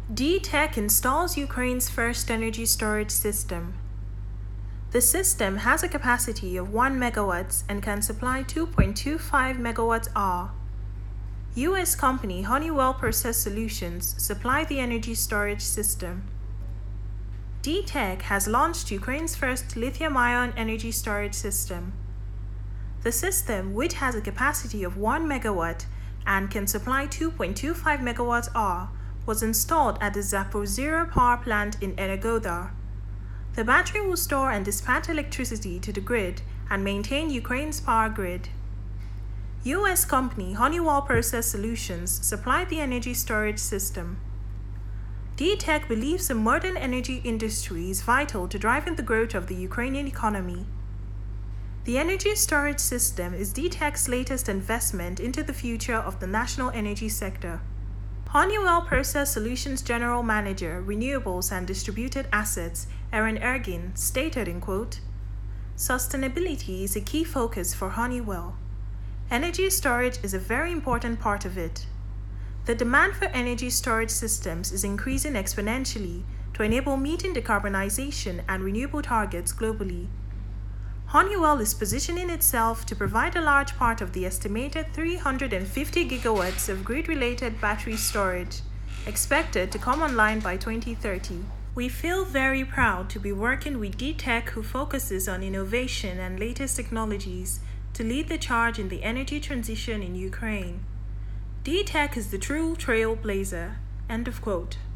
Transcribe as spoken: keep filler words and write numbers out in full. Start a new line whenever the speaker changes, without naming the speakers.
D-Tech installs Ukraine's first energy storage system. The system has a capacity of one megawatts and can supply two point two five megawatts hour. U S company Honeywell Process Solutions supply the energy storage system. D-Tech has launched Ukraine's first lithium-ion energy storage system. The system, which has a capacity of one megawatt and can supply two point two five megawatts hour, was installed at the Zaporizhzhia power plant in Energodar. The battery will store and dispatch electricity to the grid and maintain Ukraine's power grid. U S company Honeywell Process Solutions supplied the energy storage system. D-Tech believes the modern energy industry is vital to driving the growth of the Ukrainian economy. The energy storage system is D-Tech's latest investment into the future of the national energy sector. Honeywell Process Solutions General Manager, Renewables and Distributed Assets, Aaron Ergin, stated in quote, "Sustainability is a key focus for Honeywell. Energy storage is a very important part of it. The demand for energy storage systems is increasing exponentially to enable meeting decarbonization and renewable targets globally. Honeywell is positioning itself to provide a large part of the estimated three hundred fifty gigawatts of grid-related battery storage, expected to come online by twenty thirty. We feel very proud to be working with D-Tech, who focuses on innovation and latest technologies to lead the charge in the energy transition in Ukraine. D-Tech is the true trailblazer." End of quote.